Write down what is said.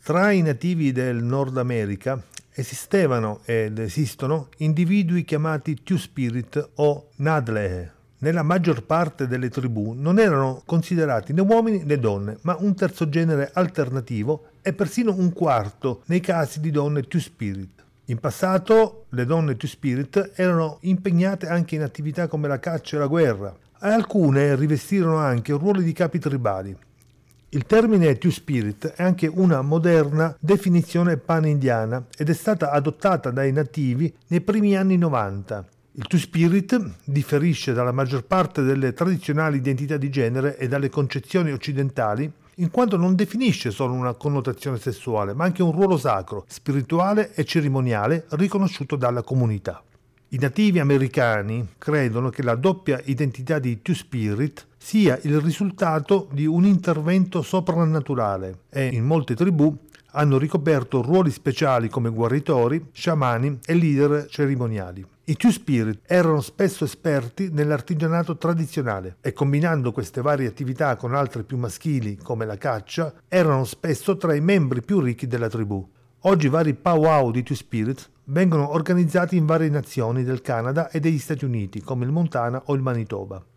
Tra i nativi del Nord America esistevano ed esistono individui chiamati Two-Spirit o Nadlehe. Nella maggior parte delle tribù non erano considerati né uomini né donne, ma un terzo genere alternativo e persino un quarto nei casi di donne Two-Spirit. In passato le donne Two-Spirit erano impegnate anche in attività come la caccia e la guerra, e alcune rivestirono anche ruoli di capi tribali. Il termine Two-Spirit è anche una moderna definizione pan-indiana ed è stata adottata dai nativi nei primi anni 90. Il Two-Spirit differisce dalla maggior parte delle tradizionali identità di genere e dalle concezioni occidentali in quanto non definisce solo una connotazione sessuale, ma anche un ruolo sacro, spirituale e cerimoniale riconosciuto dalla comunità. I nativi americani credono che la doppia identità di Two-Spirit sia il risultato di un intervento soprannaturale e in molte tribù hanno ricoperto ruoli speciali come guaritori, sciamani e leader cerimoniali. I Two-Spirit erano spesso esperti nell'artigianato tradizionale e combinando queste varie attività con altre più maschili come la caccia, erano spesso tra i membri più ricchi della tribù. Oggi vari powwow di Two-Spirit vengono organizzati in varie nazioni del Canada e degli Stati Uniti come il Montana o il Manitoba.